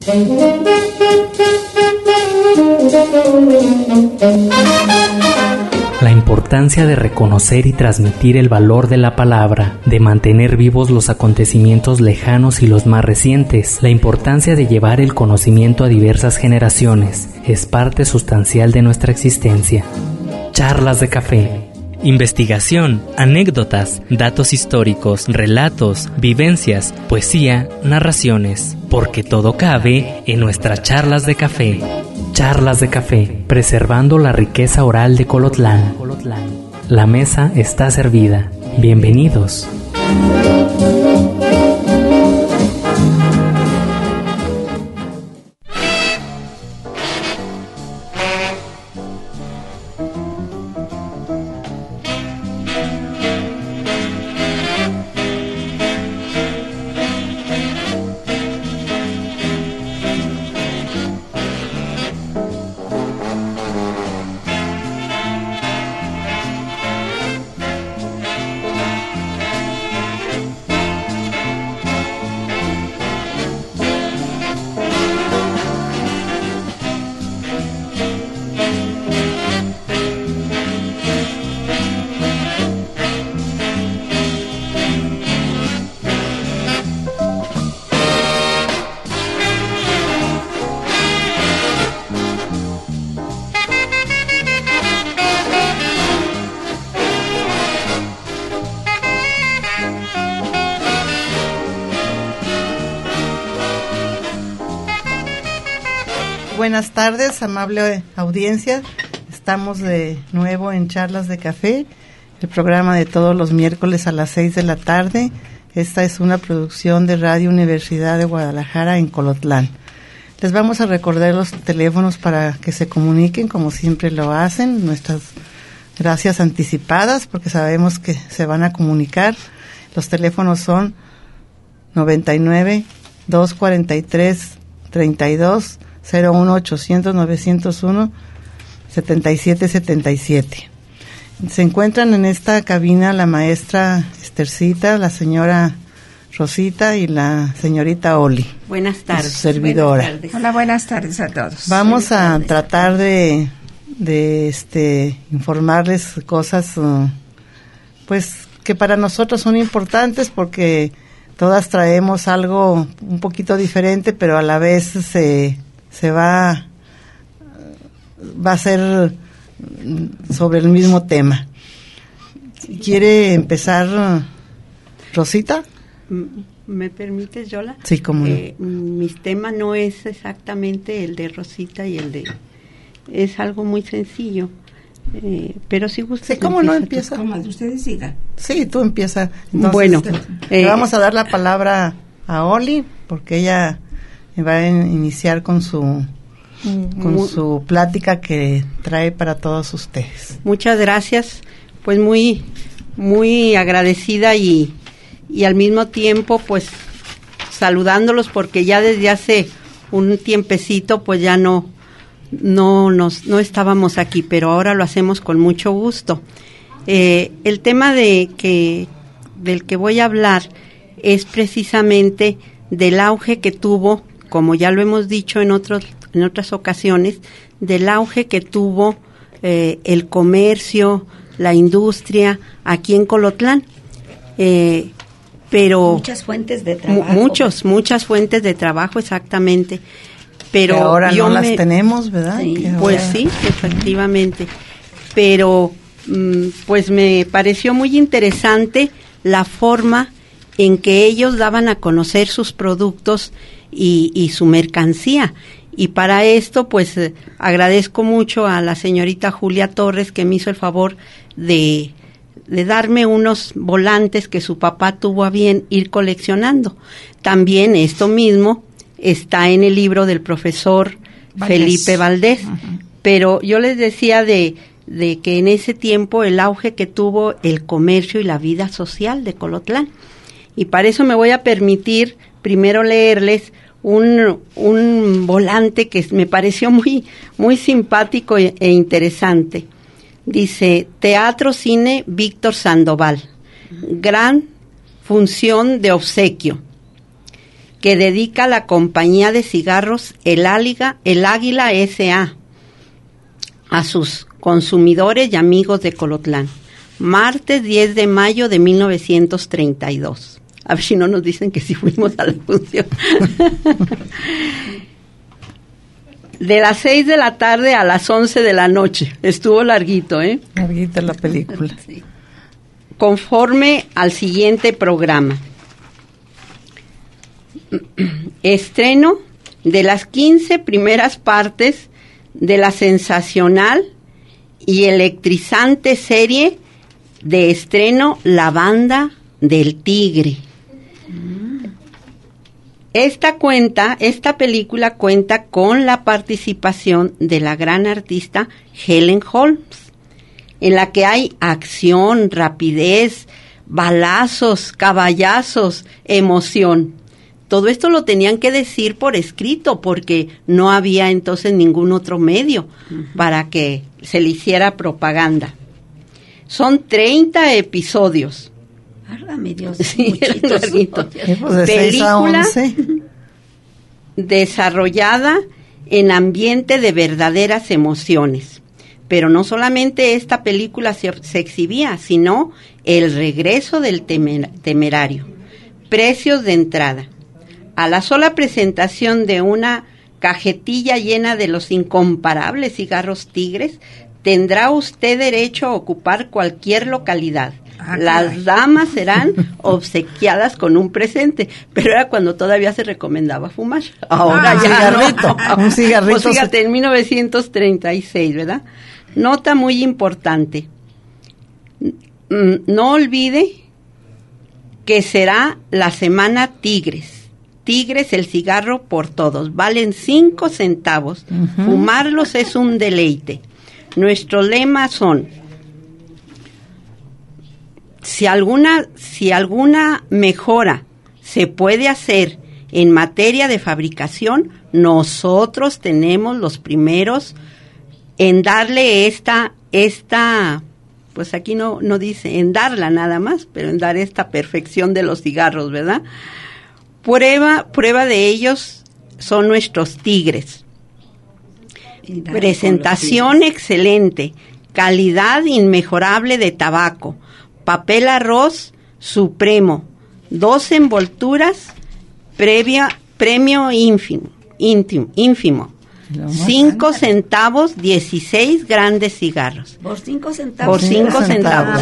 La importancia de reconocer y transmitir el valor de la palabra, de mantener vivos los acontecimientos lejanos y los más recientes, la importancia de llevar el conocimiento a diversas generaciones, es parte sustancial de nuestra existencia. Charlas de café. Investigación, anécdotas, datos históricos, relatos, vivencias, poesía, narraciones, porque todo cabe en nuestras charlas de café. Charlas de café, preservando la riqueza oral de Colotlán. La mesa está servida. Bienvenidos. Buenas tardes, amable audiencia. Estamos de nuevo en Charlas de Café, el programa de todos los miércoles a las 6 de la tarde. Esta es una producción de Radio Universidad de Guadalajara en Colotlán. Les vamos a recordar los teléfonos para que se comuniquen, como siempre lo hacen. Nuestras gracias anticipadas, porque sabemos que se van a comunicar. Los teléfonos son 99 243 32 01 800 901 7777. Se encuentran en esta cabina la maestra Estercita, la señora Rosita y la señorita Oli. Buenas tardes. Su servidora. Buenas tardes. Hola, buenas tardes a todos. Vamos a tratar de informarles cosas pues que para nosotros son importantes, porque todas traemos algo un poquito diferente, pero a la vez se va a ser sobre el mismo tema. ¿Quiere empezar Rosita? ¿Me permites, Yola? Sí, cómo no. Mi tema no es exactamente el de Rosita y el de... Es algo muy sencillo, pero si gusta... Sí, ¿cómo no empieza? Como usted decida. Sí, tú empieza. Entonces, bueno. Le vamos a dar la palabra a Oli, porque ella va a iniciar con su plática que trae para todos ustedes. Muchas gracias, pues muy agradecida y al mismo tiempo pues saludándolos, porque ya desde hace un tiempecito pues ya no estábamos aquí, pero ahora lo hacemos con mucho gusto. El tema del que voy a hablar es precisamente del auge que tuvo, como ya lo hemos dicho en otras ocasiones, del auge que tuvo el comercio, la industria aquí en Colotlán. Pero muchas fuentes de trabajo. Muchas fuentes de trabajo, exactamente. Pero que ahora no las tenemos, ¿verdad? Sí, pues sí, efectivamente. Pero pues me pareció muy interesante la forma en que ellos daban a conocer sus productos y su mercancía. Y para esto, pues, agradezco mucho a la señorita Julia Torres, que me hizo el favor de darme unos volantes que su papá tuvo a bien ir coleccionando. También esto mismo está en el libro del profesor Felipe Valdés. Uh-huh. Pero yo les decía de que en ese tiempo el auge que tuvo el comercio y la vida social de Colotlán. Y para eso me voy a permitir primero leerles un volante que me pareció muy simpático e interesante. Dice: Teatro Cine Víctor Sandoval, gran función de obsequio. que dedica la compañía de cigarros El Águila S.A. a sus consumidores y amigos de Colotlán. Martes 10 de mayo de 1932. A ver si no nos dicen que sí fuimos a la función. De las 6 de la tarde a las 11 de la noche. Estuvo larguito, ¿eh? Larguita la película. Sí. Conforme al siguiente programa. Estreno de las 15 primeras partes de la sensacional y electrizante serie de estreno La Banda del Tigre. Esta película cuenta con la participación de la gran artista Helen Holmes, en la que hay acción, rapidez, balazos, caballazos, emoción. Todo esto lo tenían que decir por escrito porque no había entonces ningún otro medio para que se le hiciera propaganda. Son 30 episodios. Válgame Dios. Sí, eran larguitos. De 6 a 11. Desarrollada en ambiente de verdaderas emociones. Pero no solamente esta película se exhibía, sino El regreso del temerario. Precios de entrada. A la sola presentación de una cajetilla llena de los incomparables cigarros Tigres, tendrá usted derecho a ocupar cualquier localidad. Las damas serán obsequiadas con un presente, pero era cuando todavía se recomendaba fumar. Ahora ya cigarrito, no. un cigarrito. Pues fíjate, en 1936, ¿verdad? Nota muy importante. No olvide que será la semana Tigres. Tigres, el cigarro por todos. Valen 5 centavos. Fumarlos es un deleite. Nuestros lemas son: si alguna mejora se puede hacer en materia de fabricación, nosotros tenemos los primeros en darle esta, pues aquí no dice en darla nada más, pero en dar esta perfección de los cigarros, ¿verdad? Prueba de ellos son nuestros Tigres. Presentación excelente, calidad inmejorable de tabaco, papel arroz supremo, 2 envolturas, premio ínfimo. 5 centavos, 16 grandes cigarros. Por 5 centavos. Por 5 centavos.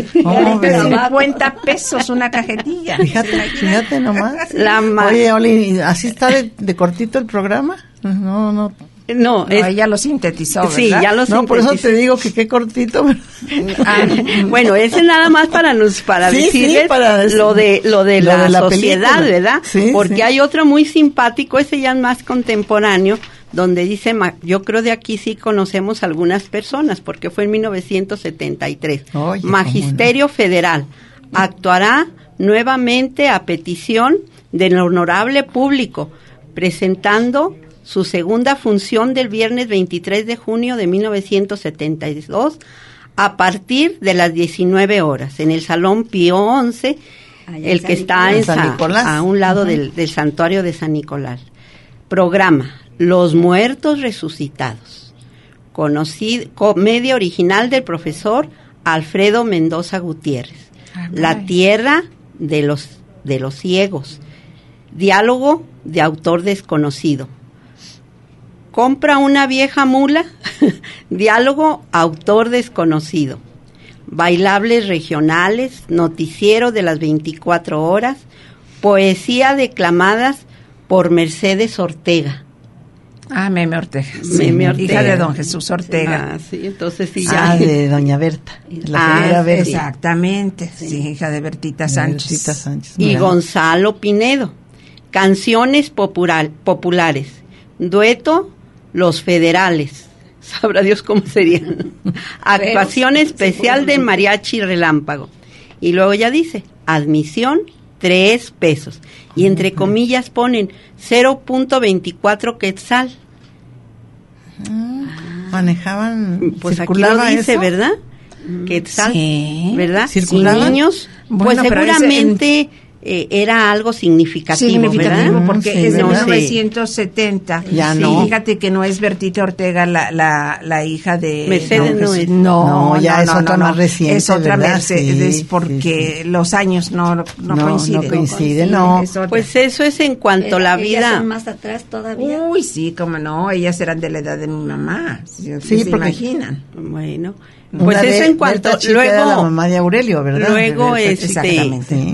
50 pesos una cajetilla. Fíjate nomás. Oye, Oli, ¿así está de cortito el programa? No, ella lo sintetizó, ¿verdad? Sí, ya lo sintetizó. No, por eso te digo que qué cortito. Bueno, ese nada más para decirles lo de la sociedad, película, ¿verdad? Sí, porque hay otro muy simpático, ese ya es más contemporáneo, donde dice, yo creo de aquí sí conocemos algunas personas, porque fue en 1973. Oye, Magisterio Federal actuará nuevamente a petición del honorable público, presentando su segunda función del viernes 23 de junio de 1972 a partir de las 19 horas en el Salón Pío XI, el que está a un lado del santuario de San Nicolás. Programa Los Muertos Resucitados, comedia original del profesor Alfredo Mendoza Gutiérrez. La Tierra de los Ciegos, diálogo de autor desconocido. Compra una vieja mula, diálogo autor desconocido. Bailables regionales, noticiero de las 24 horas, poesía declamadas por Mercedes Ortega. Meme Ortega. Sí, Meme Ortega. Hija de don Jesús Ortega. Sí, entonces sí ya. De doña Berta. Berta. Exactamente, sí, hija de Bertita Sánchez. Y Gonzalo Pinedo. Canciones populares. Dueto Los Federales. Sabrá Dios cómo serían. Actuación especial de Mariachi Relámpago. Y luego ya dice, admisión 3 pesos. Y entre comillas ponen 0.24 quetzal. Manejaban, pues aquí lo dice, eso, ¿verdad? Quetzal, sí, ¿verdad? ¿Circulaban? Niños, bueno, pues seguramente era algo significativo, ¿verdad? Porque Sí, es de ¿verdad? 1970. Ya Sí, no. fíjate que no es Bertita Ortega la hija de... Mercedes no es. No, ya es otra más reciente, Es otra ¿verdad? Mercedes Sí, porque sí, sí. los años no coinciden. No coinciden, no. Es otra. Pues eso es en cuanto a la Ellas vida. son más atrás todavía. Uy, sí, cómo no, ellas eran de la edad de mi mamá. Sí, ¿Se porque- imaginan? Bueno, Una pues eso de- en cuanto Berta Chica era la luego mamá de Aurelio, ¿verdad? luego, De Berta, exactamente. Sí.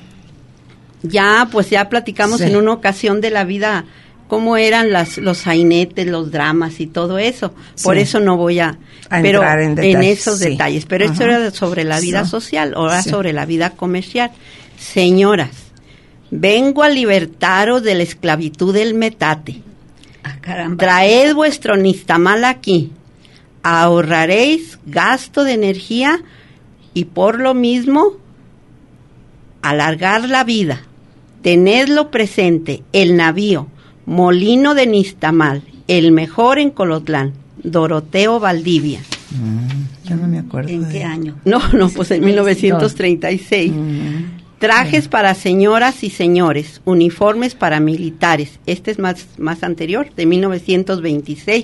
ya platicamos Sí. en una ocasión de la vida cómo eran los sainetes, los dramas y todo eso. Por Sí. eso no voy a pero entrar en detalles, esos sí. detalles. Pero esto Ajá. era sobre la vida Sí. social, ahora Sí. sobre la vida comercial. Señoras, vengo a libertaros de la esclavitud del metate. Ah, caramba. Traed vuestro nistamal aquí. Ahorraréis gasto de energía y por lo mismo alargar la vida. Tenedlo presente, el navío, molino de Nistamal, el mejor en Colotlán, Doroteo Valdivia. Yo no me acuerdo. ¿En de- qué año? No, pues en 1936. Trajes para señoras y señores, uniformes para militares. Este es más anterior, de 1926.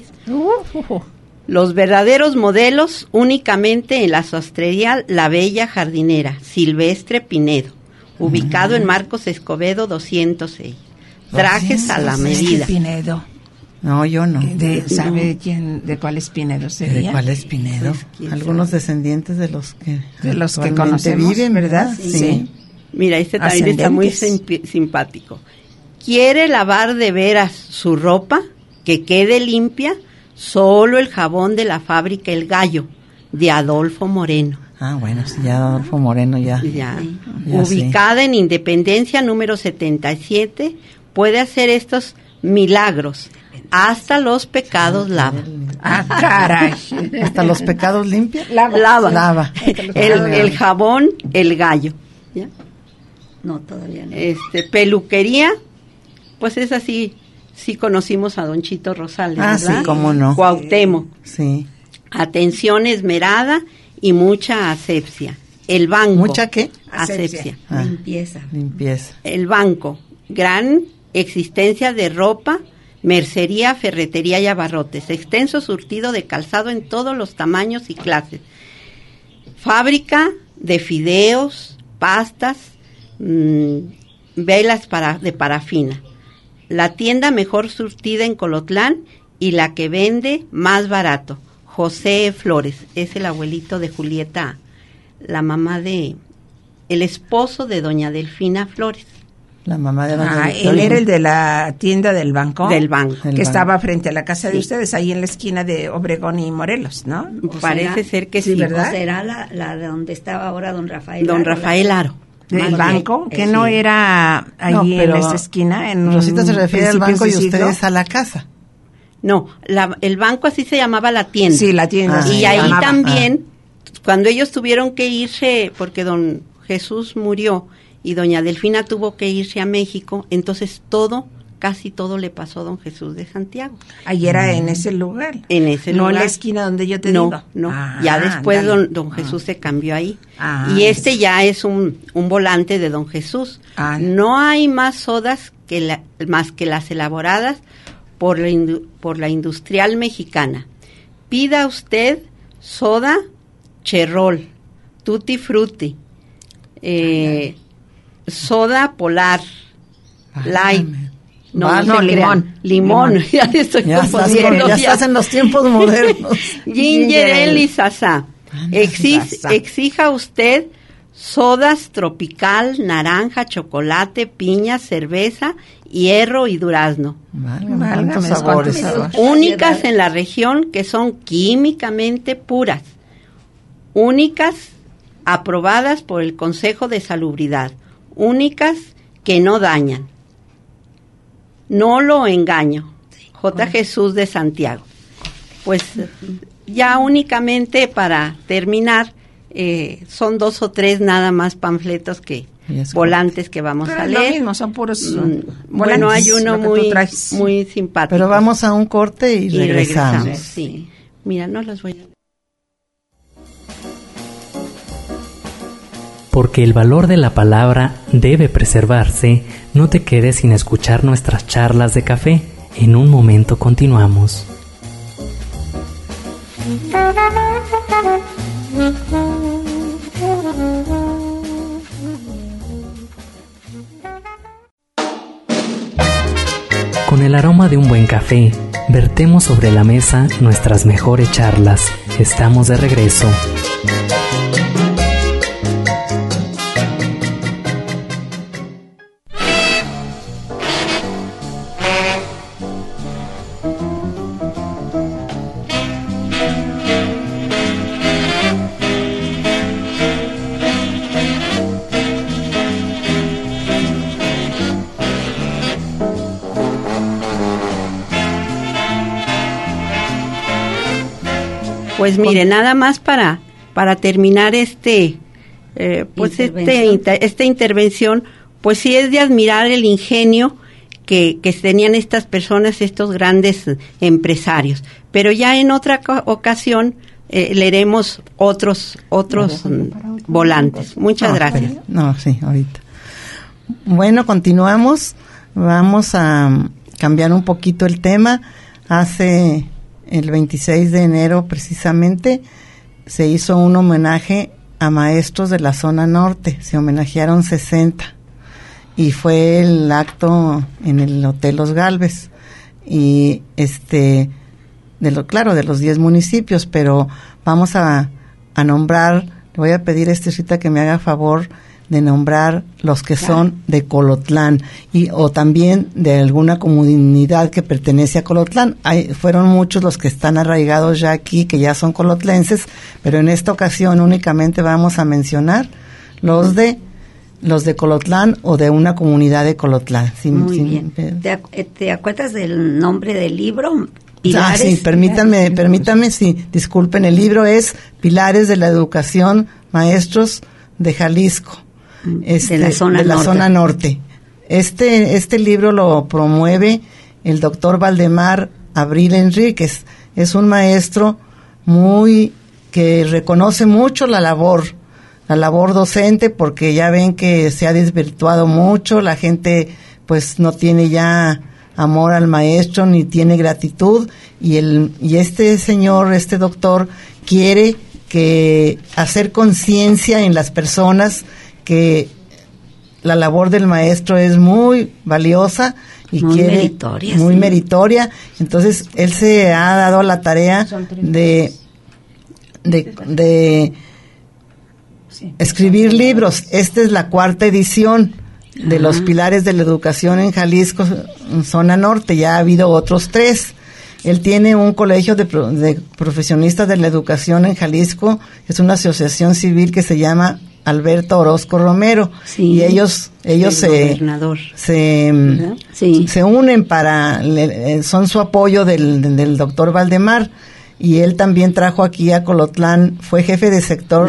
Los verdaderos modelos únicamente en la sastrería La Bella Jardinera, Silvestre Pinedo, ubicado en Marcos Escobedo 206. Trajes a la medida. Pinedo. No, yo no. ¿Sabe quién, de cuál es Pinedo sería? ¿De cuál es Pinedo? Pues, ¿quién Algunos descendientes de los que actualmente conocemos, viven, ¿verdad? Sí. Mira, este también está muy simpático. ¿Quiere lavar de veras su ropa? Que quede limpia. Solo el jabón de la fábrica El Gallo, de Adolfo Moreno. Ah, bueno, sí, ya Adolfo Moreno ya. Ya. Ya Ubicada en Independencia número 77, puede hacer estos milagros. Hasta los pecados lava. Ah, caray. Hasta los pecados limpios. Lava. El jabón El Gallo. ¿Ya? No, todavía no. Peluquería, pues es así. Sí conocimos a Don Chito Rosales, Ah, ¿verdad? sí, cómo no. Cuauhtémoc. Sí. Atención esmerada y mucha asepsia. El banco. ¿Mucha qué? Asepsia. Ah, Limpieza. limpieza. El banco. Gran existencia de ropa, mercería, ferretería y abarrotes. Extenso surtido de calzado en todos los tamaños y clases. Fábrica de fideos, pastas, velas de parafina. La tienda mejor surtida en Colotlán y la que vende más barato. José Flores, es el abuelito de Julieta, la mamá el esposo de doña Delfina Flores. La mamá de Doña Ah, Victoria. él era el de la tienda del banco. Del banco. Del Que banco. estaba frente a la casa de Sí. ustedes, ahí en la esquina de Obregón y Morelos, ¿no? Parece será- ser que sí, sí. ¿verdad? ¿O será la de donde estaba ahora don Rafael? Don Rafael Aro. Del Más bien. banco, que sí. no era ahí No, en pero esta esquina. En Rosita se refiere al banco y principios de siglo. ustedes a la casa. No, el banco así se llamaba la tienda. Sí, la tienda. Ah, se Y ahí llamaba. también, cuando ellos tuvieron que irse, porque don Jesús murió y doña Delfina tuvo que irse a México, entonces casi todo le pasó a don Jesús de Santiago. Ahí era en ese lugar. En ese No lugar. en la esquina donde yo te No, digo. no. Ah, Ya después ándale. don Jesús se cambió ahí. Ah, Y ya es un volante de don Jesús. Ah. No hay más sodas más que las elaboradas por la industrial mexicana. Pida usted soda Cherrol, Tutti Frutti, soda Polar, Light. No, Válgame. no se crean. Limón. Ya estoy Ya confundiendo. estás en los tiempos modernos. Ginger Ale y Sasá. Sasá. Exija usted sodas tropical, naranja, chocolate, piña, cerveza, hierro y durazno. Válgame, Válgame, cuántos sabores. cuántos Únicas en la región que son químicamente puras. Únicas aprobadas por el Consejo de Salubridad. Únicas que no dañan. No lo engaño. J. Jesús de Santiago. Pues ya únicamente para terminar, son 2 o 3 nada más panfletos Y es volantes que vamos Pero a es lo leer. mismo, son puros Bueno, hay uno lo que tú traes. muy simpático. Pero vamos a un corte y Y regresamos. sí. Mira, no los voy a... Porque el valor de la palabra debe preservarse, no te quedes sin escuchar nuestras charlas de café. En un momento continuamos. Con el aroma de un buen café, vertemos sobre la mesa nuestras mejores charlas. Estamos de regreso. Pues mire, nada más para terminar esta intervención, pues sí es de admirar el ingenio que tenían estas personas, estos grandes empresarios. Pero ya en otra ocasión leeremos otros volantes. Muchas gracias. Sí, ahorita. Bueno, continuamos. Vamos a cambiar un poquito el tema. Hace el 26 de enero precisamente se hizo un homenaje a maestros de la zona norte. Se homenajearon 60 y fue el acto en el Hotel Los Galvez y de los 10 municipios, pero vamos a nombrar, le voy a pedir a Rita que me haga favor de nombrar los que son de Colotlán o también de alguna comunidad que pertenece a Colotlán. Fueron muchos los que están arraigados ya aquí, que ya son colotlenses, pero en esta ocasión únicamente vamos a mencionar los de Colotlán o de una comunidad de Colotlán. Muy bien. ¿Te acuerdas del nombre del libro? Pilares. Sí, permítame, sí, disculpen, el libro es Pilares de la Educación Maestros de Jalisco. De la zona norte. Este libro lo promueve el doctor Valdemar Abril Enríquez. Es un maestro que reconoce mucho la labor docente, porque ya ven que se ha desvirtuado mucho, la gente pues no tiene ya amor al maestro ni tiene gratitud, y este señor, este doctor, quiere hacer conciencia en las personas que la labor del maestro es muy valiosa y muy meritoria. Entonces él se ha dado la tarea de escribir libros. Esta es la 4ª edición de los Pilares de la Educación en Jalisco, en zona norte. Ya ha habido otros 3. Él tiene un colegio de profesionistas de la educación en Jalisco. Es una asociación civil que se llama Alberto Orozco Romero, y ellos se unen son su apoyo del doctor Valdemar, y él también trajo aquí a Colotlán, fue jefe de sector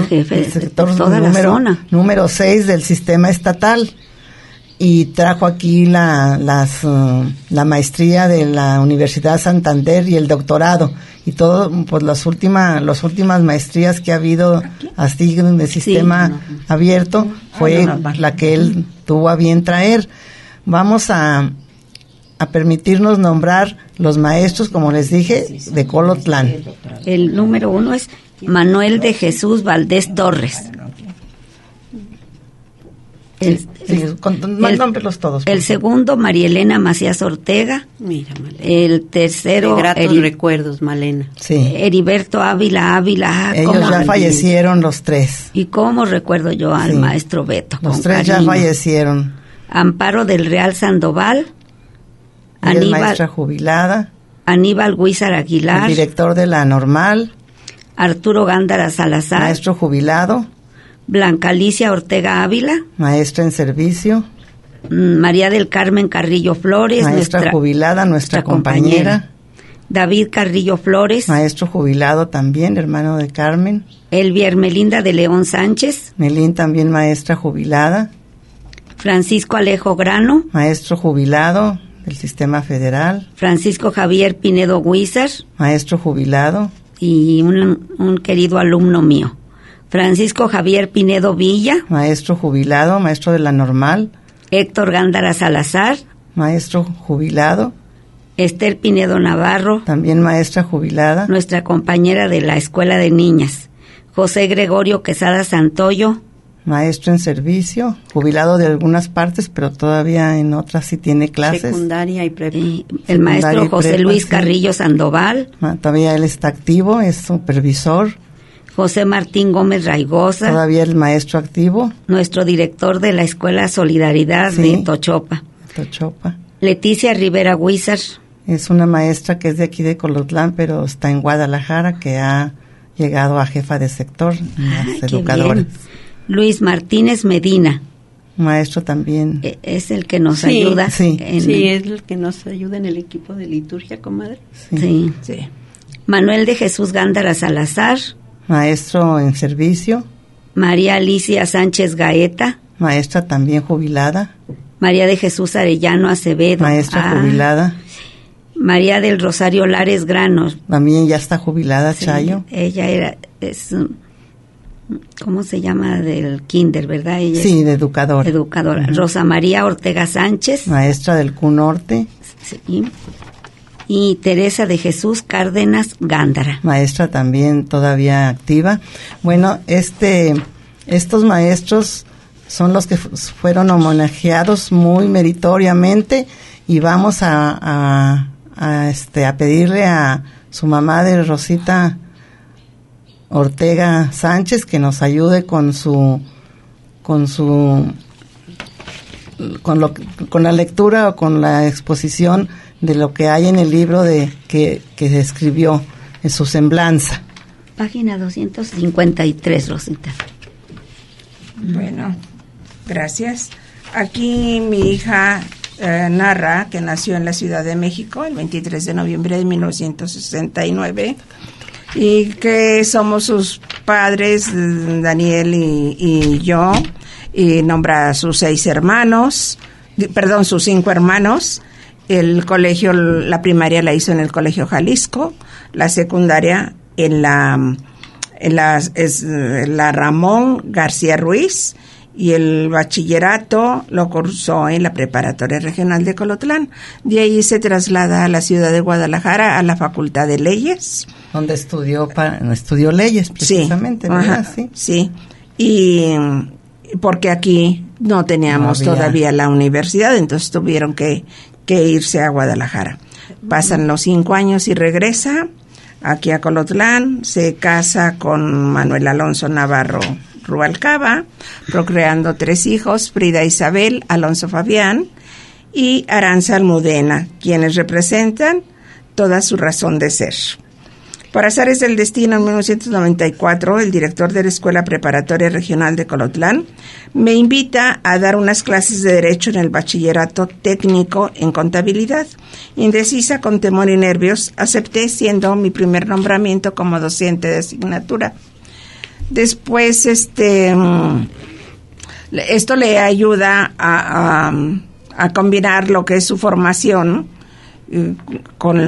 número 6 del sistema estatal, y trajo aquí la maestría de la Universidad Santander y el doctorado, y todo, pues las últimas maestrías que ha habido así de sistema abierto fue la que él tuvo a bien traer. Vamos a permitirnos nombrar los maestros, como les dije, de Colotlán. El número 1 es Manuel de Jesús Valdés Torres. El segundo, María Elena Macías Ortega. Mira, Malena. El tercero, gratos recuerdos, Malena. Sí. Heriberto Ávila. Ellos ya fallecieron los 3. ¿Y cómo recuerdo yo al maestro Beto? Los 3 ya fallecieron. Amparo del Real Sandoval. Maestra jubilada. Aníbal Huízar Aguilar. El director de la Normal. Arturo Gándara Salazar. Maestro jubilado. Blanca Alicia Ortega Ávila, maestra en servicio. María del Carmen Carrillo Flores, maestra jubilada, nuestra compañera. David Carrillo Flores, maestro jubilado también, hermano de Carmen. Elvia Hermelinda de León Sánchez, Melín también maestra jubilada. Francisco Alejo Grano, maestro jubilado del Sistema Federal. Francisco Javier Pinedo Huízar, maestro jubilado. Y un querido alumno mío, Francisco Javier Pinedo Villa, maestro jubilado, maestro de la normal. Héctor Gándara Salazar, maestro jubilado. Esther Pinedo Navarro, también maestra jubilada. Nuestra compañera de la Escuela de Niñas. José Gregorio Quesada Santoyo, maestro en servicio, jubilado de algunas partes, pero todavía en otras sí tiene clases. Secundaria y prepa. El maestro José Luis Carrillo Sandoval. Todavía él está activo, es supervisor. José Martín Gómez Raigosa. Todavía el maestro activo. Nuestro director de la Escuela Solidaridad de Tochopa. Leticia Rivera Huizar. Es una maestra que es de aquí de Colotlán, pero está en Guadalajara, que ha llegado a jefa de sector, las educadoras. Luis Martínez Medina. Maestro también. Es el que nos ayuda. Sí, es el que nos ayuda en el equipo de liturgia, comadre. Sí. Manuel de Jesús Gándara Salazar. Maestro en servicio. María Alicia Sánchez Gaeta. Maestra también jubilada. María de Jesús Arellano Acevedo. Maestra jubilada. María del Rosario Lares Granos. También ya está jubilada, Chayo. Ella ¿cómo se llama? Del kinder, ¿verdad? Ella de educadora. Educadora. Rosa María Ortega Sánchez. Maestra del CUNorte. Sí. Y Teresa de Jesús Cárdenas Gándara. Maestra también todavía activa. Bueno, estos maestros son los que fueron homenajeados muy meritoriamente, y vamos a pedirle a su mamá de Rosita Ortega Sánchez que nos ayude con la lectura o con la exposición de lo que hay en el libro que escribió en su semblanza. Página 253, Rosita. Bueno, gracias. Aquí mi hija narra que nació en la Ciudad de México el 23 de noviembre de 1969 y que somos sus padres, Daniel y yo, y nombra a sus 5 hermanos. El colegio, la primaria la hizo en el Colegio Jalisco, la secundaria en la Ramón García Ruiz, y el bachillerato lo cursó en la Preparatoria Regional de Colotlán. De ahí se traslada a la ciudad de Guadalajara, a la Facultad de Leyes. Donde estudió leyes, precisamente, ¿verdad? Sí. Y porque aquí no teníamos todavía la universidad, entonces tuvieron que irse a Guadalajara. Pasan los 5 años y regresa aquí a Colotlán, se casa con Manuel Alonso Navarro Rubalcaba, procreando 3 hijos, Frida Isabel, Alonso Fabián y Aranza Almudena, quienes representan toda su razón de ser. Por azares del destino, en 1994, el director de la Escuela Preparatoria Regional de Colotlán me invita a dar unas clases de Derecho en el Bachillerato Técnico en Contabilidad. Indecisa, con temor y nervios, acepté, siendo mi primer nombramiento como docente de asignatura. Después, esto le ayuda a combinar lo que es su formación con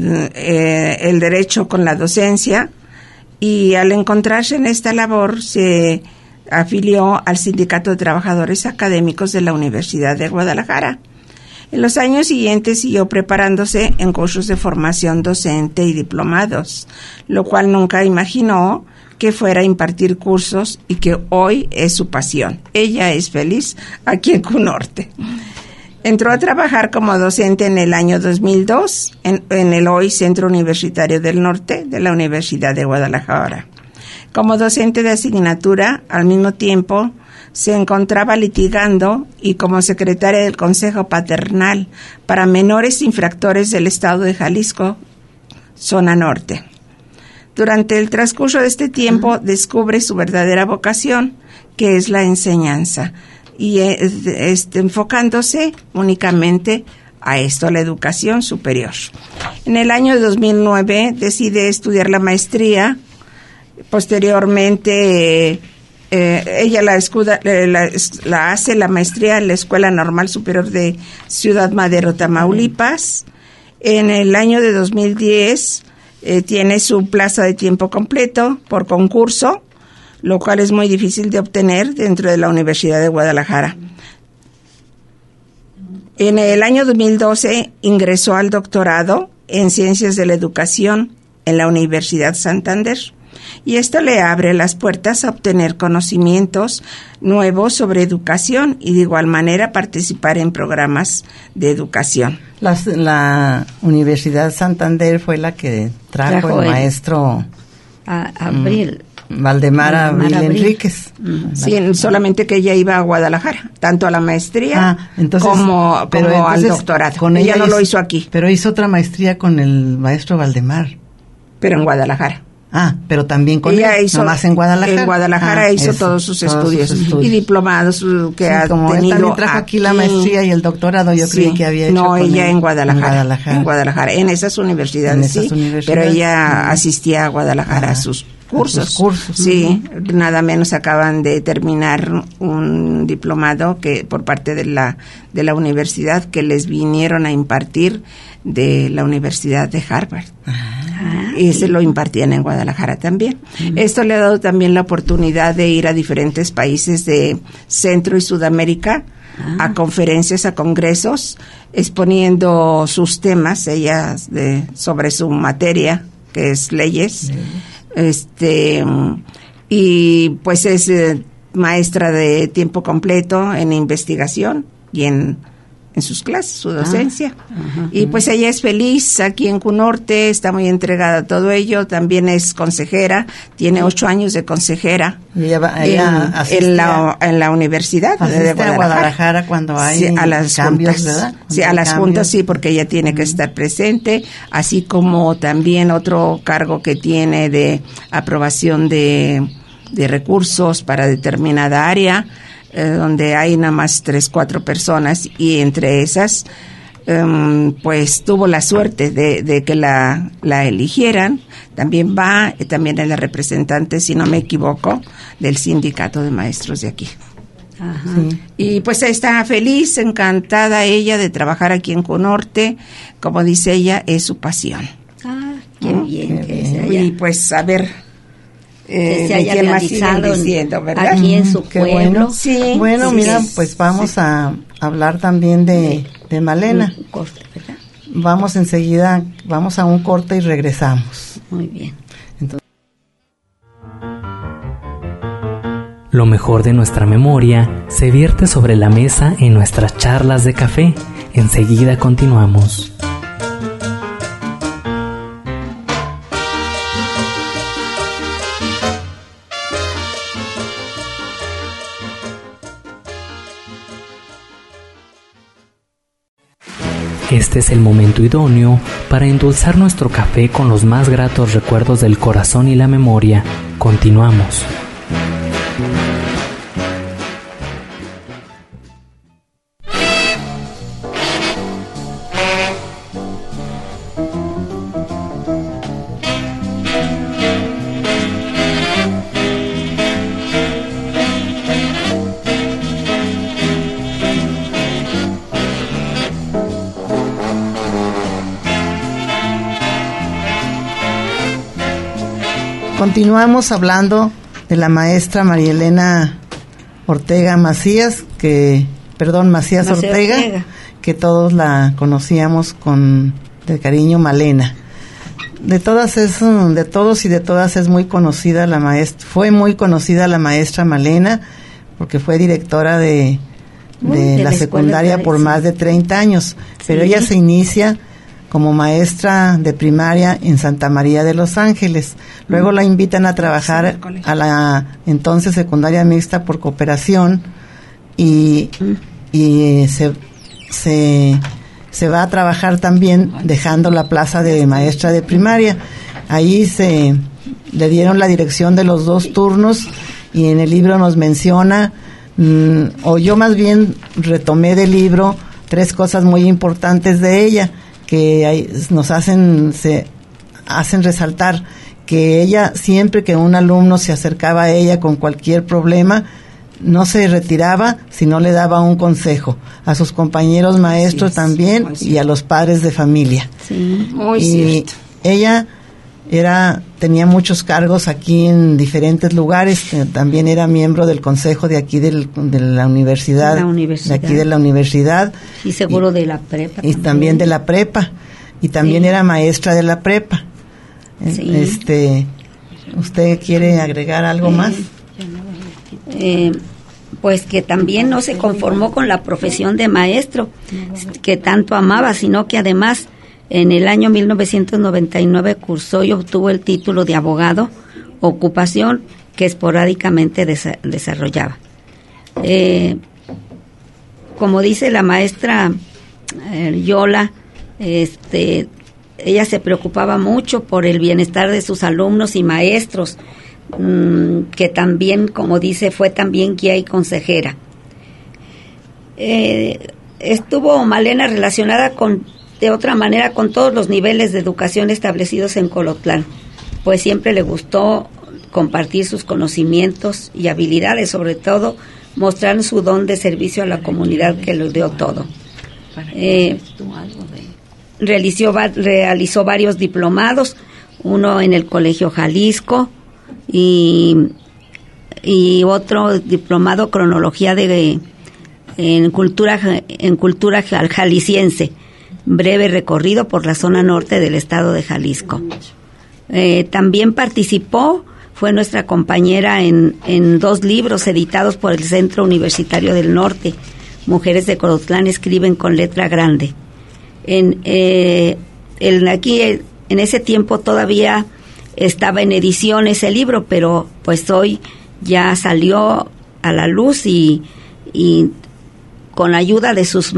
el derecho con la docencia, y al encontrarse en esta labor se afilió al Sindicato de Trabajadores Académicos de la Universidad de Guadalajara. En los años siguientes siguió preparándose en cursos de formación docente y diplomados, lo cual nunca imaginó que fuera a impartir cursos, y que hoy es su pasión. Ella es feliz aquí en CUNorte. Entró a trabajar como docente en el año 2002 en el hoy Centro Universitario del Norte de la Universidad de Guadalajara. Como docente de asignatura, al mismo tiempo se encontraba litigando y como secretaria del Consejo Paternal para menores infractores del estado de Jalisco, zona norte. Durante el transcurso de este tiempo descubre su verdadera vocación, que es la enseñanza, y enfocándose únicamente a esto, la educación superior. En el año 2009 decide estudiar la maestría. Posteriormente ella la hace la maestría en la Escuela Normal Superior de Ciudad Madero, Tamaulipas. En el año de 2010 tiene su plaza de tiempo completo por concurso, lo cual es muy difícil de obtener dentro de la Universidad de Guadalajara. En el año 2012 ingresó al doctorado en Ciencias de la Educación en la Universidad Santander, y esto le abre las puertas a obtener conocimientos nuevos sobre educación y de igual manera participar en programas de educación. La Universidad Santander fue la que trajo el maestro Abril. Valdemar Abril Enríquez. Sí, solamente que ella iba a Guadalajara, tanto a la maestría como al doctorado. Con ella no lo hizo aquí. Pero hizo otra maestría con el maestro Valdemar. Pero en Guadalajara. Pero también con ella hizo más en Guadalajara. En Guadalajara hizo todos sus estudios y diplomados que ha como tenido. Él también trajo aquí la maestría y el doctorado, yo creí que había hecho. No, ella en Guadalajara. En esas universidades, pero ella asistía a Guadalajara a sus cursos. Sí, nada menos acaban de terminar un diplomado que por parte de la universidad que les vinieron a impartir de la Universidad de Harvard. Y se lo impartían en Guadalajara también. Esto le ha dado también la oportunidad de ir a diferentes países de Centro y Sudamérica a conferencias, a congresos, exponiendo sus temas, sobre su materia, que es leyes. Y pues es maestra de tiempo completo en investigación y en sus clases, su docencia. Y pues ella es feliz aquí en Cunorte, está muy entregada a todo ello, también es consejera, tiene 8 años de consejera en la universidad de Guadalajara cuando hay a las cambios, juntas, ¿verdad? A las juntas sí, porque ella tiene que estar presente, así como también otro cargo que tiene de aprobación de recursos para determinada área, donde hay nada más 3-4 personas, y entre esas pues tuvo la suerte de que la eligieran. También también es la representante, si no me equivoco, del sindicato de maestros de aquí. Sí. Y pues está feliz, encantada ella de trabajar aquí en Cunorte. Como dice ella, es su pasión. Qué bien. Y pues a ver que se haya realizado diciendo, ¿verdad? Aquí en su pueblo. Bueno, sí, mira, pues vamos a hablar también de Malena. Un corte, ¿verdad? Vamos enseguida, vamos a un corte y regresamos. Muy bien. Entonces, lo mejor de nuestra memoria se vierte sobre la mesa en nuestras charlas de café. Enseguida continuamos. Este es el momento idóneo para endulzar nuestro café con los más gratos recuerdos del corazón y la memoria. Continuamos. Continuamos hablando de la maestra María Elena Macías Ortega, que todos la conocíamos con de cariño Malena. De todos y de todas es muy conocida la maestra, fue muy conocida la maestra Malena, porque fue directora de la secundaria por más de 30 años, pero ella se inicia como maestra de primaria en Santa María de los Ángeles. Luego la invitan a trabajar a la entonces secundaria mixta por cooperación y se va a trabajar también dejando la plaza de maestra de primaria. Ahí le dieron la dirección de los 2 turnos y en el libro nos menciona, o yo más bien retomé del libro 3 cosas muy importantes de ella que nos hacen resaltar, que ella, siempre que un alumno se acercaba a ella con cualquier problema, no se retiraba si no le daba un consejo a sus compañeros maestros también y a los padres de familia. Sí, muy cierto. Ella tenía muchos cargos aquí en diferentes lugares. También era miembro del consejo de aquí de la universidad. De aquí de la universidad. Y seguro de la prepa. Y también de la prepa. Y también era maestra de la prepa. Sí. ¿Usted quiere agregar algo más? Pues que también no se conformó con la profesión de maestro, que tanto amaba, sino que además en el año 1999 cursó y obtuvo el título de abogado, ocupación que esporádicamente desarrollaba. Como dice la maestra Yola, ella se preocupaba mucho por el bienestar de sus alumnos y maestros, que también, como dice, fue también guía y consejera. Estuvo Malena relacionada de otra manera con todos los niveles de educación establecidos en Colotlán, pues siempre le gustó compartir sus conocimientos y habilidades, sobre todo mostrar su don de servicio a la comunidad que lo dio todo. Realizó varios diplomados, uno en el Colegio Jalisco y otro diplomado cronología en cultura jalisciense, breve recorrido por la zona norte del estado de Jalisco. También participó, fue nuestra compañera en 2 libros editados por el Centro Universitario del Norte. Mujeres de Colotlán escriben con letra grande. Aquí en ese tiempo todavía estaba en edición ese libro, pero pues hoy ya salió a la luz y con la ayuda de sus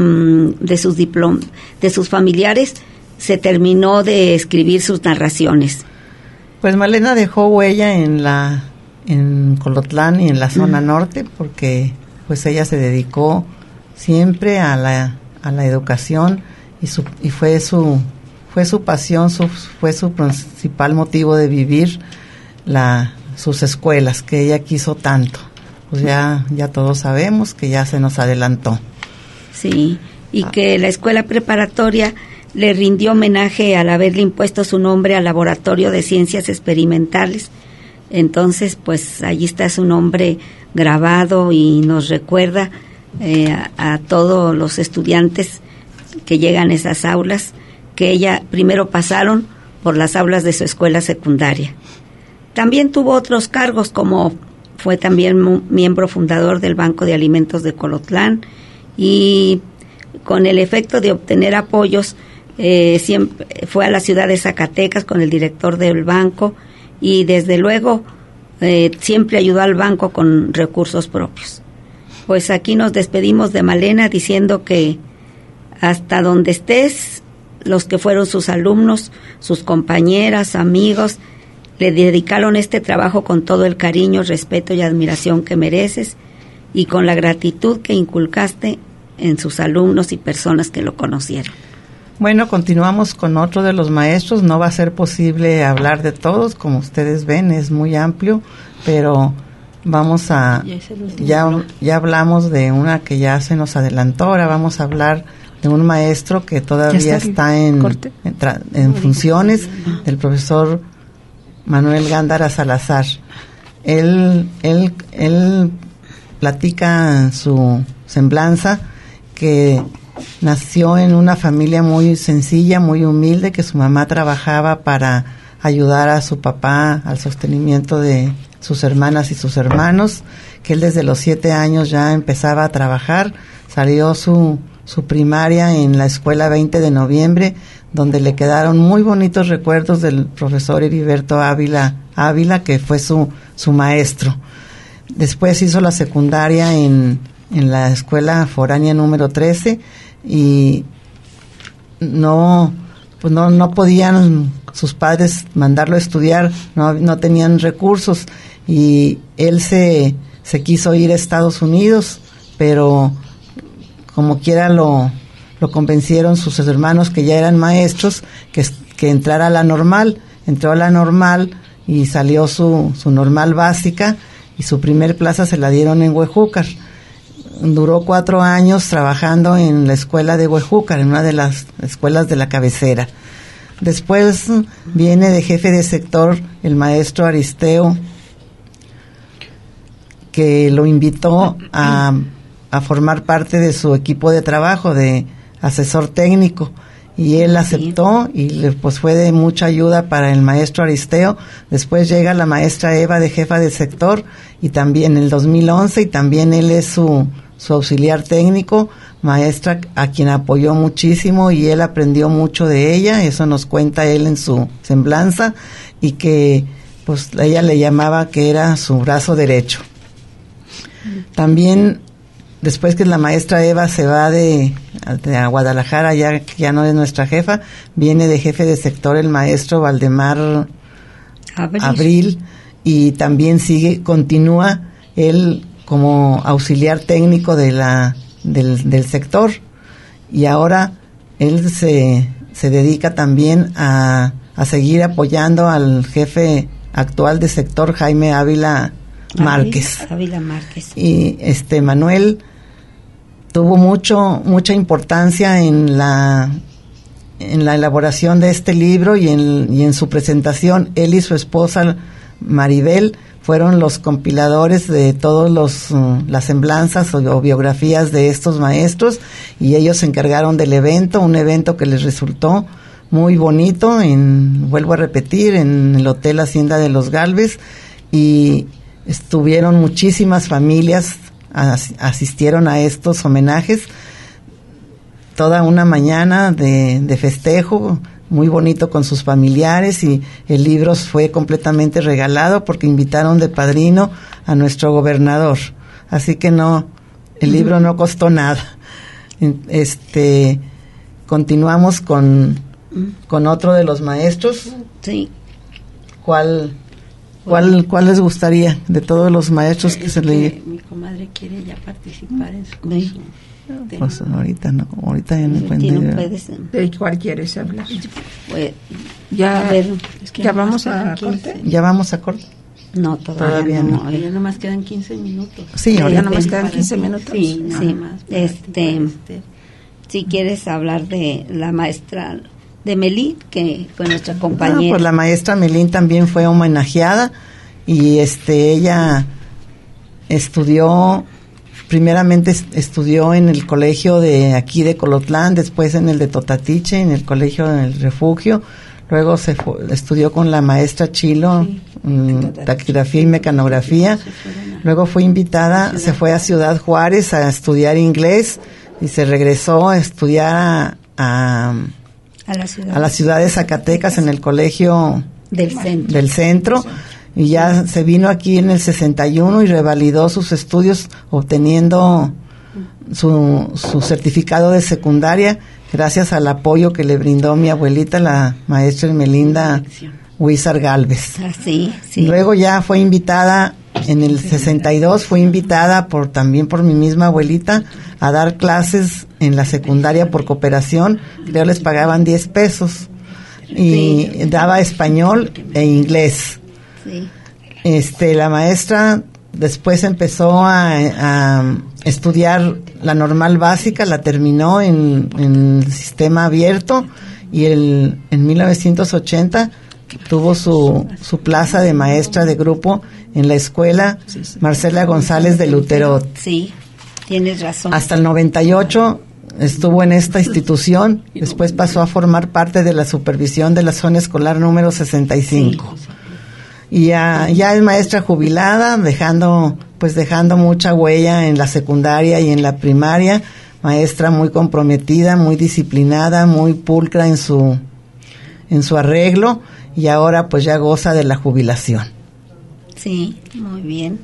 familiares se terminó de escribir sus narraciones. Pues Malena dejó huella en Colotlán y en la zona norte, porque pues ella se dedicó siempre a la educación y fue su pasión, fue su principal motivo de vivir sus escuelas, que ella quiso tanto. Pues ya todos sabemos que ya se nos adelantó. Sí, y que la escuela preparatoria le rindió homenaje al haberle impuesto su nombre al Laboratorio de Ciencias Experimentales. Entonces, pues allí está su nombre grabado y nos recuerda a todos los estudiantes que llegan a esas aulas, que ella primero pasaron por las aulas de su escuela secundaria. También tuvo otros cargos, como fue también miembro fundador del Banco de Alimentos de Colotlán, y con el efecto de obtener apoyos, siempre fue a la ciudad de Zacatecas con el director del banco, y desde luego siempre ayudó al banco con recursos propios. Pues aquí nos despedimos de Malena diciendo que hasta donde estés, los que fueron sus alumnos, sus compañeras, amigos, le dedicaron este trabajo con todo el cariño, respeto y admiración que mereces, y con la gratitud que inculcaste en sus alumnos y personas que lo conocieron. Bueno, continuamos con otro de los maestros. No va a ser posible hablar de todos, como ustedes ven, es muy amplio, pero vamos a... Ya hablamos de una que ya se nos adelantó, ahora vamos a hablar de un maestro que todavía está en funciones, del profesor Manuel Gándara Salazar. Él platica en su semblanza que nació en una familia muy sencilla, muy humilde, que su mamá trabajaba para ayudar a su papá al sostenimiento de sus hermanas y sus hermanos, que él desde los 7 años ya empezaba a trabajar. Salió su primaria en la escuela 20 de noviembre, donde le quedaron muy bonitos recuerdos del profesor Heriberto Ávila, que fue su maestro. Después hizo la secundaria en la escuela foránea número 13 y no podían sus padres mandarlo a estudiar, no tenían recursos, y él se quiso ir a Estados Unidos, pero como quiera lo convencieron sus hermanos, que ya eran maestros, que entrara a la normal. Entró a la normal y salió su normal básica, y su primer plaza se la dieron en Huejúcar. Duró 4 años trabajando en la escuela de Huejúcar, en una de las escuelas de la cabecera. Después viene de jefe de sector el maestro Aristeo, que lo invitó a formar parte de su equipo de trabajo, de asesor técnico, y él aceptó y pues fue de mucha ayuda para el maestro Aristeo. Después llega la maestra Eva de jefa de sector, y también en el 2011, y también él es su auxiliar técnico, maestra a quien apoyó muchísimo, y él aprendió mucho de ella. Eso nos cuenta él en su semblanza, y que pues ella le llamaba que era su brazo derecho. También después que la maestra Eva se va de Guadalajara, ya no es nuestra jefa, viene de jefe de sector el maestro Valdemar Abril, y también continúa él como auxiliar técnico del sector, y ahora él se dedica también a seguir apoyando al jefe actual de sector, Jaime Ávila Márquez. Y Manuel tuvo mucha importancia en la elaboración de este libro y en su presentación. Él y su esposa Maribel fueron los compiladores de todas las semblanzas o biografías de estos maestros, y ellos se encargaron del evento, un evento que les resultó muy bonito, vuelvo a repetir, en el Hotel Hacienda de los Galvez, y estuvieron muchísimas familias, asistieron a estos homenajes, toda una mañana de festejo, muy bonito con sus familiares, y el libro fue completamente regalado porque invitaron de padrino a nuestro gobernador. Así que el libro no costó nada. Continuamos con otro de los maestros. Sí. ¿Cuál les gustaría de todos los maestros que se leyeron? Mi comadre quiere ya participar en su curso. Pues ahorita ya no encuentro. ¿De cuál quieres hablar? Pues, ya vamos a corte. ¿Ya vamos a corte? No, todavía no. Ya nomás quedan 15 minutos. Sí, ya nomás quedan 15 minutos. Sí, más. Si quieres hablar de la maestra de Melín, que fue nuestra compañera. Pues la maestra Melín también fue homenajeada, y ella primeramente estudió en el colegio de aquí de Colotlán, después en el de Totatiche, en el colegio del Refugio. Luego estudió con la maestra Chilo, taquigrafía y mecanografía. Luego fue invitada, se fue a Ciudad Juárez a estudiar inglés, y se regresó a estudiar a la ciudad de Zacatecas, en el colegio del centro. Y ya se vino aquí en el 61 y revalidó sus estudios, obteniendo su certificado de secundaria, gracias al apoyo que le brindó mi abuelita, la maestra Ermelinda Huizar Galvez. Sí. Luego ya fue invitada, en el 62 fue invitada también por mi misma abuelita a dar clases en la secundaria por cooperación. Creo les pagaban 10 pesos, y daba español e inglés. Sí. La maestra después empezó a estudiar la normal básica, la terminó en el sistema abierto, y en 1980 tuvo su plaza de maestra de grupo en la escuela Marcela González de Luterot. Sí, tienes razón. Hasta el 98 estuvo en esta institución, después pasó a formar parte de la supervisión de la zona escolar número 65. Sí. Y ya es maestra jubilada, dejando mucha huella en la secundaria y en la primaria. Maestra muy comprometida, muy disciplinada, muy pulcra en su arreglo, y ahora pues ya goza de la jubilación. Sí, muy bien.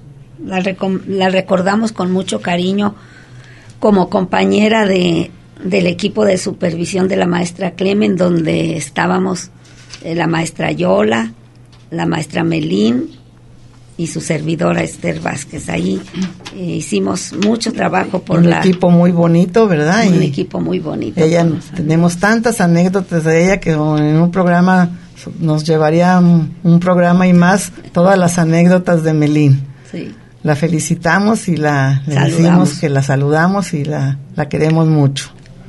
La recordamos con mucho cariño como compañera del equipo de supervisión de la maestra Clemen, donde estábamos la maestra Yola, la maestra Melín y su servidora Esther Vázquez. Ahí hicimos mucho trabajo por un equipo muy bonito, ¿verdad? Un equipo muy bonito. Tenemos tantas anécdotas de ella que en un programa nos llevaría un programa y más, todas las anécdotas de Melín. Sí. La felicitamos y le decimos que la saludamos y la queremos mucho.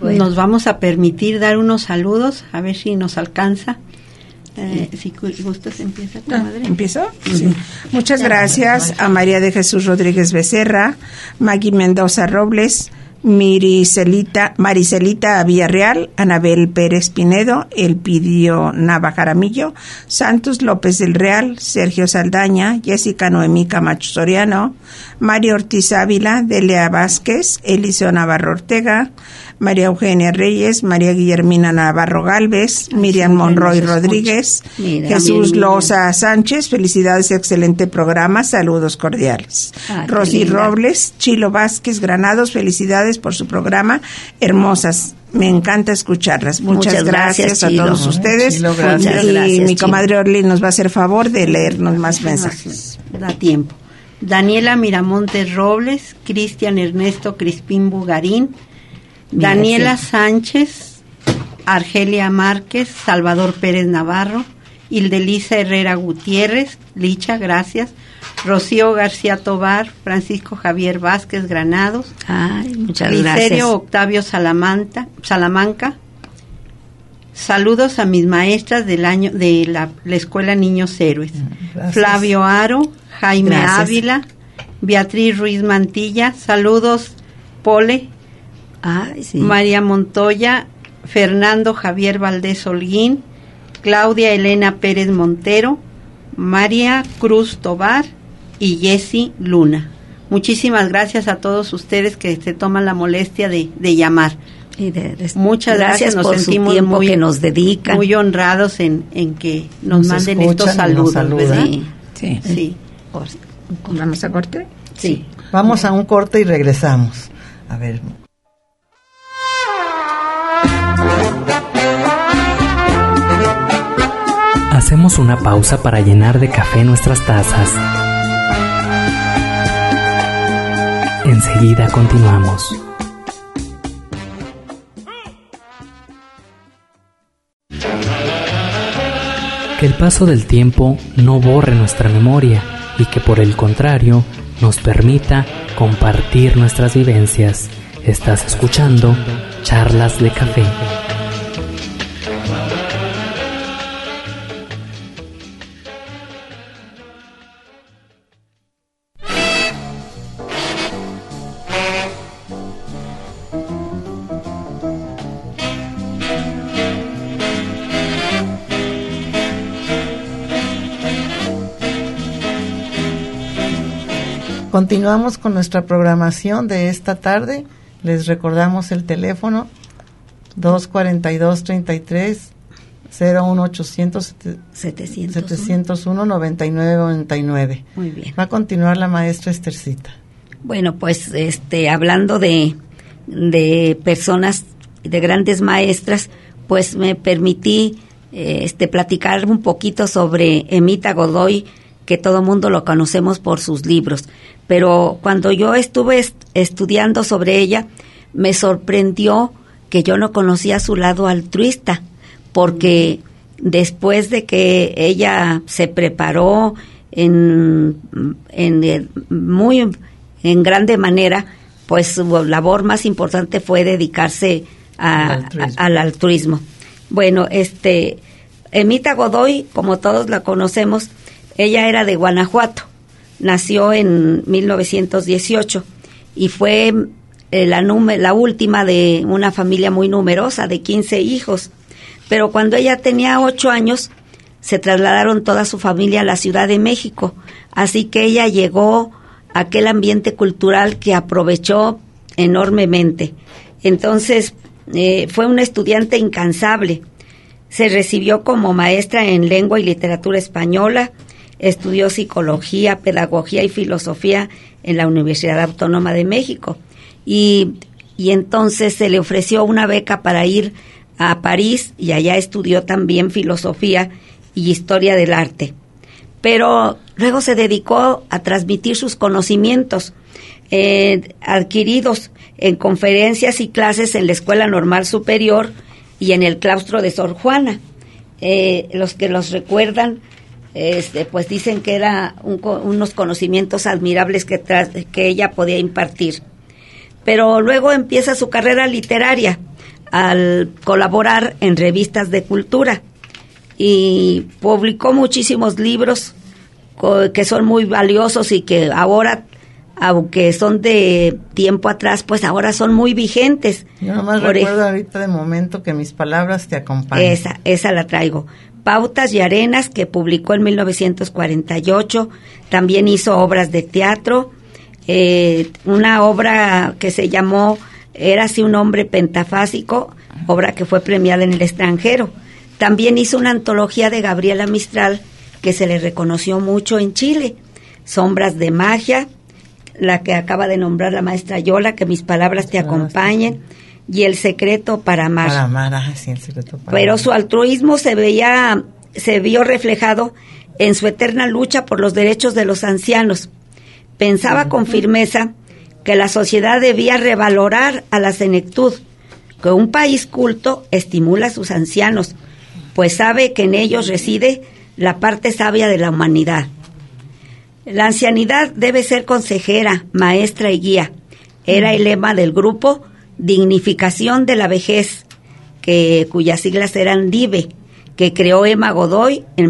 Nos vamos a permitir dar unos saludos, a ver si nos alcanza. Si gustas, empieza tu madre. ¿Empiezo? Sí. Muchas gracias a María de Jesús Rodríguez Becerra, Maggie Mendoza Robles, Maricelita Villarreal, Anabel Pérez Pinedo, Elpidio Nava Jaramillo, Santos López del Real, Sergio Saldaña, Jessica Noemí Camacho Soriano, María Ortiz Ávila, Delia Vázquez, Eliseo Navarro Ortega, María Eugenia Reyes, María Guillermina Navarro Galvez, Miriam Monroy Rodríguez, Jesús Loza Sánchez, felicidades, excelente programa, saludos cordiales. Rosy Robles, Chilo Vázquez Granados, felicidades por su programa, hermosas. Me encanta escucharlas. Muchas gracias a todos ustedes. Chilo, y mi comadre Orly nos va a hacer favor de leernos más mensajes. Da tiempo. Daniela Miramontes Robles, Cristian Ernesto Crispín Bugarín, Daniela Sánchez, Argelia Márquez, Salvador Pérez Navarro, Hildelisa Herrera Gutiérrez, Licha, gracias, Rocío García Tobar, Francisco Javier Vázquez Granados, muchas Licerio gracias. Octavio Salamanca. Saludos a mis maestras del año de la Escuela Niños Héroes. Gracias. Flavio Aro, Jaime Gracias. Ávila, Beatriz Ruiz Mantilla, saludos Pole, Sí. María Montoya, Fernando Javier Valdés Holguín, Claudia Elena Pérez Montero, María Cruz Tobar y Jessy Luna. Muchísimas gracias a todos ustedes que se toman la molestia de llamar. Muchas gracias, nos por sentimos su tiempo muy, que nos dedican. muy honrados en que nos manden estos saludos, ¿verdad? Sí. ¿Vamos a corte? Sí. Vamos a un corte y regresamos. A ver. Hacemos una pausa para llenar de café nuestras tazas. Enseguida continuamos. Que el paso del tiempo no borre nuestra memoria y que por el contrario nos permita compartir nuestras vivencias. Estás escuchando Charlas de Café. Continuamos con nuestra programación de esta tarde. Les recordamos el teléfono 242-33-01800 701-9999. Muy bien. Va a continuar la maestra Estercita. Bueno, pues hablando de personas, de grandes maestras, pues me permití platicar un poquito sobre Emita Godoy, que todo mundo lo conocemos por sus libros. Pero cuando yo estuve estudiando sobre ella, me sorprendió que yo no conocía su lado altruista, porque después de que ella se preparó en grande manera, pues su labor más importante fue dedicarse al altruismo. Bueno, Emita Godoy, como todos la conocemos, ella era de Guanajuato, nació en 1918 y fue la última de una familia muy numerosa, de 15 hijos. Pero cuando ella tenía 8 años, se trasladaron toda su familia a la Ciudad de México. Así que ella llegó a aquel ambiente cultural que aprovechó enormemente. Entonces, fue una estudiante incansable. Se recibió como maestra en lengua y literatura española, estudió psicología, pedagogía y filosofía en la Universidad Autónoma de México. Y entonces se le ofreció una beca para ir a París y allá estudió también filosofía y historia del arte. Pero luego se dedicó a transmitir sus conocimientos adquiridos en conferencias y clases en la Escuela Normal Superior y en el claustro de Sor Juana. Los que los recuerdan, pues dicen que era unos conocimientos admirables que ella podía impartir. Pero luego empieza su carrera literaria. al colaborar en revistas de cultura y publicó muchísimos libros que son muy valiosos y que ahora, aunque son de tiempo atrás, pues ahora son muy vigentes. Yo nomás recuerdo ahorita de momento que Mis palabras te acompañan. Esa la traigo. Pautas y arenas, que publicó en 1948, también hizo obras de teatro, una obra que se llamó Érase un hombre pentafásico, obra que fue premiada en el extranjero. También hizo una antología de Gabriela Mistral, que se le reconoció mucho en Chile, Sombras de magia, la que acaba de nombrar la maestra Yola, que Mis palabras te acompañen, y El secreto para amar. Para amar, sí, El secreto para Pero amar. su altruismo se vio reflejado en su eterna lucha por los derechos de los ancianos. Pensaba con firmeza que la sociedad debía revalorar a la senectud, que un país culto estimula a sus ancianos, pues sabe que en ellos reside la parte sabia de la humanidad. La ancianidad debe ser consejera, maestra y guía. Era el lema del grupo Dignificación de la Vejez, cuyas siglas eran DIVE, que creó Emma Godoy en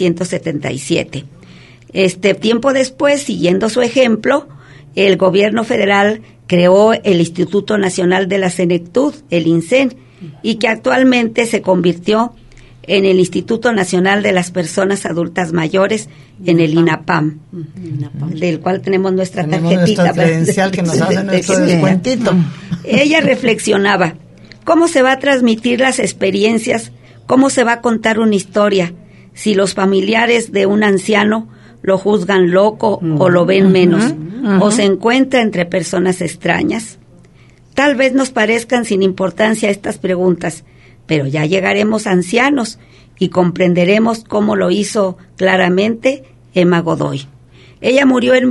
1977. Tiempo después, siguiendo su ejemplo, el gobierno federal creó el Instituto Nacional de la Senectud, el INSEN, y que actualmente se convirtió en el Instituto Nacional de las Personas Adultas Mayores, en el INAPAM, del cual tenemos nuestra tarjetita. Nuestra credencial que nos hace nuestro descuentito. Ella reflexionaba, ¿cómo se va a transmitir las experiencias? ¿Cómo se va a contar una historia si los familiares de un anciano lo juzgan loco o lo ven menos, o se encuentra entre personas extrañas? Tal vez nos parezcan sin importancia estas preguntas, pero ya llegaremos ancianos y comprenderemos cómo lo hizo claramente Emma Godoy. Ella murió en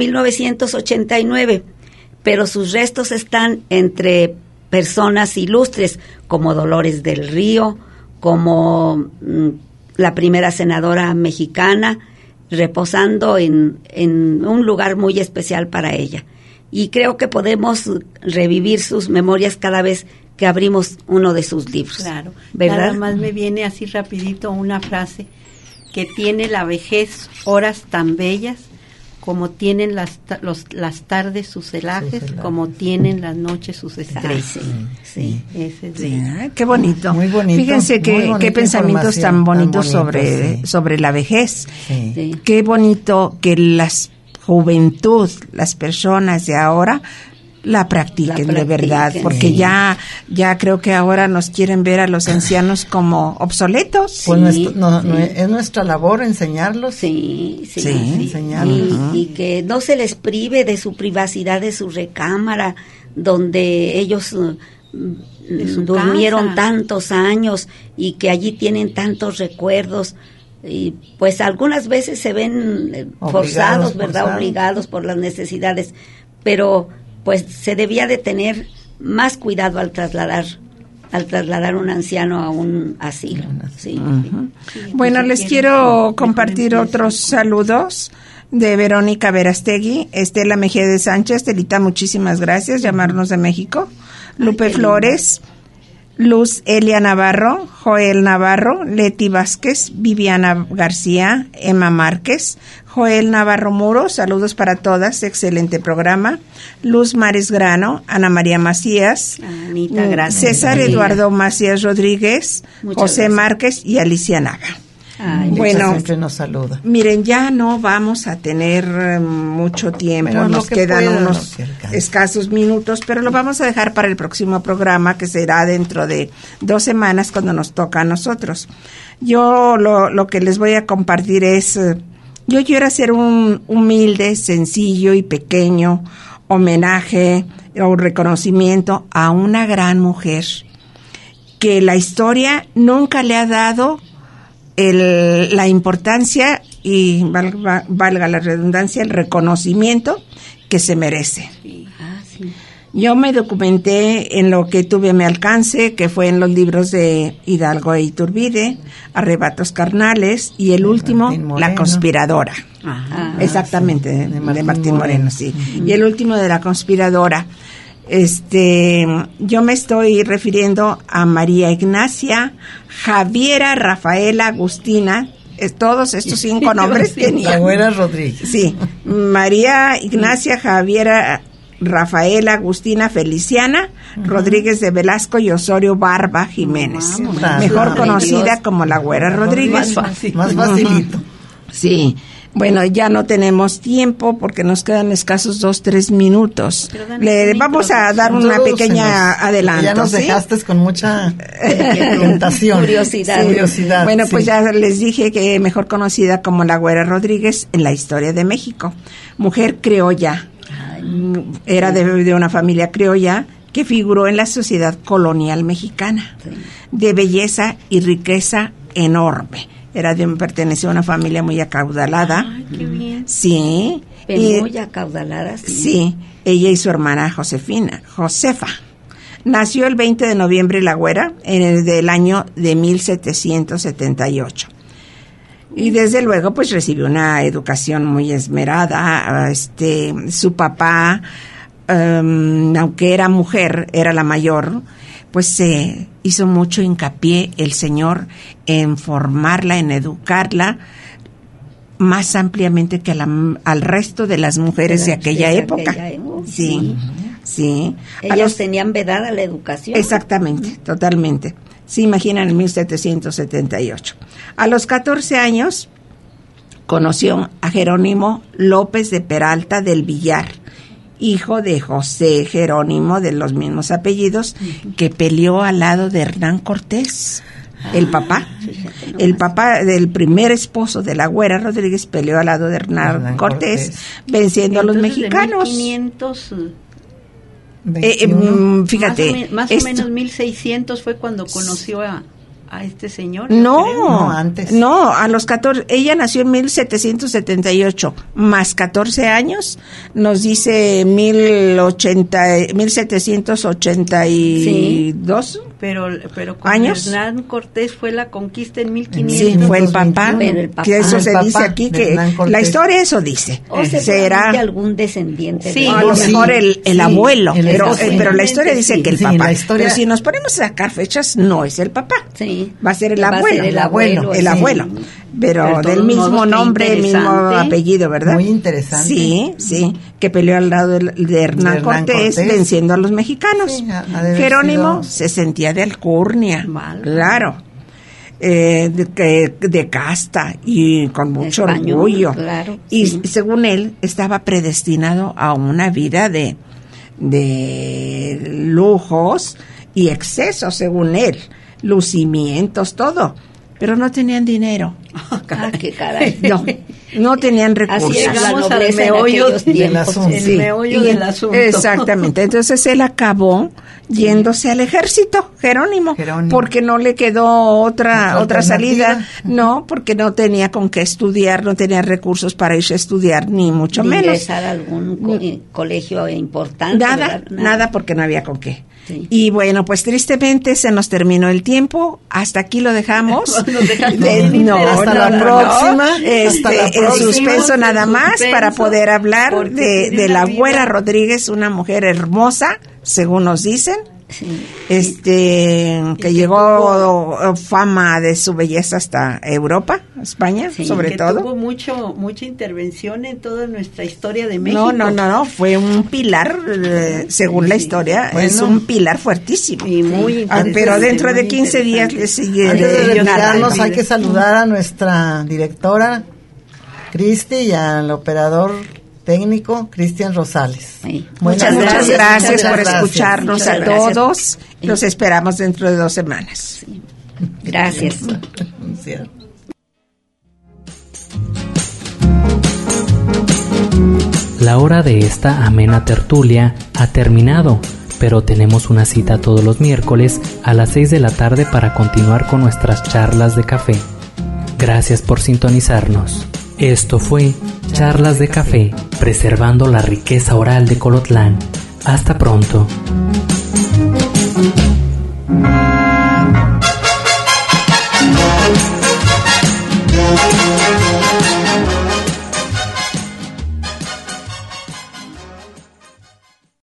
1989, pero sus restos están entre personas ilustres como Dolores del Río, como la primera senadora mexicana, reposando en un lugar muy especial para ella. Y creo que podemos revivir sus memorias cada vez que abrimos uno de sus libros. Claro, ¿verdad? Nada más me viene así rapidito una frase: que tiene la vejez horas tan bellas como tienen las tardes sus celajes, como tienen las noches sus estrellas. Sí. Ese es qué bonito. Muy bonito. Fíjense qué pensamientos tan bonitos bonito, sobre la vejez. Sí. Qué bonito que la juventud, las personas de ahora la practiquen de verdad, porque ya creo que ahora nos quieren ver a los ancianos como obsoletos. Pues es nuestra labor enseñarlos. Sí. Enseñarlos. Y que no se les prive de su privacidad, de su recámara, donde ellos durmieron tantos años y que allí tienen tantos recuerdos. Y pues algunas veces se ven forzados, ¿verdad? Obligados por las necesidades, pero pues se debía de tener más cuidado al trasladar un anciano a un asilo. Sí. Uh-huh. Bueno, les quiero compartir otros saludos de Verónica Verastegui, Estela Mejía de Sánchez. Estelita, muchísimas gracias, llamarnos de México. Lupe Flores, Luz Elia Navarro, Joel Navarro, Leti Vázquez, Viviana García, Emma Márquez, Joel Navarro Muro, saludos para todas, excelente programa. Luz Mares Grano, Ana María Macías, Anita, gracias. César Eduardo Macías Rodríguez, Muchas José gracias. Márquez y Alicia Naga. Ay, bueno, siempre nos saluda. Miren, ya no vamos a tener mucho tiempo, Pero nos quedan unos lo que escasos minutos, pero lo vamos a dejar para el próximo programa, que será dentro de 2 semanas cuando nos toca a nosotros. Yo lo que les voy a compartir es, yo quiero hacer un humilde, sencillo y pequeño homenaje o reconocimiento a una gran mujer que la historia nunca le ha dado la importancia y valga la redundancia, el reconocimiento que se merece. sí. Yo me documenté en lo que tuve a mi alcance, que fue en los libros de Hidalgo e Iturbide, Arrebatos Carnales, y el último, La Conspiradora. Ajá. Exactamente, de Martín Moreno, sí. Y el último de La Conspiradora. Yo me estoy refiriendo a María Ignacia, Javiera, Rafaela, Agustina. Todos estos 5 nombres tenían. La Güera Rodríguez. Sí, María Ignacia, Javiera, Rafaela, Agustina, Feliciana, Rodríguez de Velasco y Osorio Barba Jiménez. Mejor conocida como la Güera Rodríguez. Más facilito. Sí. Bueno, ya no tenemos tiempo porque nos quedan escasos 2-3 minutos. Le vamos a dar una pequeña adelanto. Ya nos dejaste con mucha tentación. Curiosidad. Bueno, pues ya les dije que mejor conocida como la Güera Rodríguez en la historia de México. Mujer criolla. Era de una familia criolla que figuró en la sociedad colonial mexicana. De belleza y riqueza enorme. Pertenecía a una familia muy acaudalada. Ay, qué bien. Sí. Muy acaudalada. Sí, ella y su hermana Josefa. Nació el 20 de noviembre la Güera del año de 1778. Y desde luego pues recibió una educación muy esmerada. Su papá, aunque era mujer, era la mayor, pues se hizo mucho hincapié el señor en formarla, en educarla más ampliamente que al resto de las mujeres de aquella época. Sí. Ellos tenían vedada la educación. Exactamente, totalmente. Se imaginan en 1778. A los 14 años conoció a Jerónimo López de Peralta del Villar, hijo de José Jerónimo, de los mismos apellidos, que peleó al lado de Hernán Cortés. El papá del primer esposo de la Güera Rodríguez peleó al lado de Hernán Cortés, venciendo a los mexicanos. 1500, fíjate, más o menos 1600 fue cuando conoció a este señor. No, antes. No, a los 14, ella nació en 1778, más 14 años, nos dice 1782. Sí, pero con ¿años? Hernán Cortés fue la conquista en 1500. Sí, fue el papá, que eso se dice aquí, que la historia eso dice. O será algún descendiente. Sí, a lo mejor el abuelo, pero la historia dice que el papá. Pero si nos ponemos a sacar fechas, no es el papá. Sí. Va a ser el abuelo. El abuelo. Pero del mismo nombre, el mismo apellido, ¿verdad? Muy interesante. Sí, que peleó al lado de Hernán Cortés, venciendo a los mexicanos. Sí, Jerónimo se sentía de alcurnia, claro, de casta y con mucho orgullo. Claro, y sí. según él, estaba predestinado a una vida de lujos y excesos, según él. Lucimientos, todo, pero no tenían dinero. Qué caray. No tenían recursos. Así era la Llegamos al nobleza meollo del asunto. El meollo del asunto. Exactamente. Entonces él acabó yéndose al ejército, Jerónimo, porque no le quedó otra salida. No, porque no tenía con qué estudiar, no tenía recursos para irse a estudiar, ni mucho menos. Ingresar a algún colegio importante. Nada, porque no había con qué. Sí. Y bueno, pues tristemente se nos terminó el tiempo. Hasta aquí lo dejamos. Hasta la próxima. En suspenso nada más para poder hablar de la Güera Rodríguez, una mujer hermosa, según nos dicen. Sí. Que llegó fama de su belleza hasta Europa, España, sobre todo. Tuvo mucha intervención en toda nuestra historia de México. No, fue un pilar, según la historia, es un pilar fuertísimo. Y muy pero dentro de 15 días le sigue. Antes de retirarnos, hay que saludar a nuestra directora, Cristi, y al operador técnico Cristian Rosales. Sí. Muchas gracias por escucharnos a todos. Los esperamos dentro de 2 semanas. Sí. Gracias. La hora de esta amena tertulia ha terminado, pero tenemos una cita todos los miércoles a las 6 de la tarde para continuar con nuestras charlas de café. Gracias por sintonizarnos. Esto fue Charlas de Café, preservando la riqueza oral de Colotlán. Hasta pronto.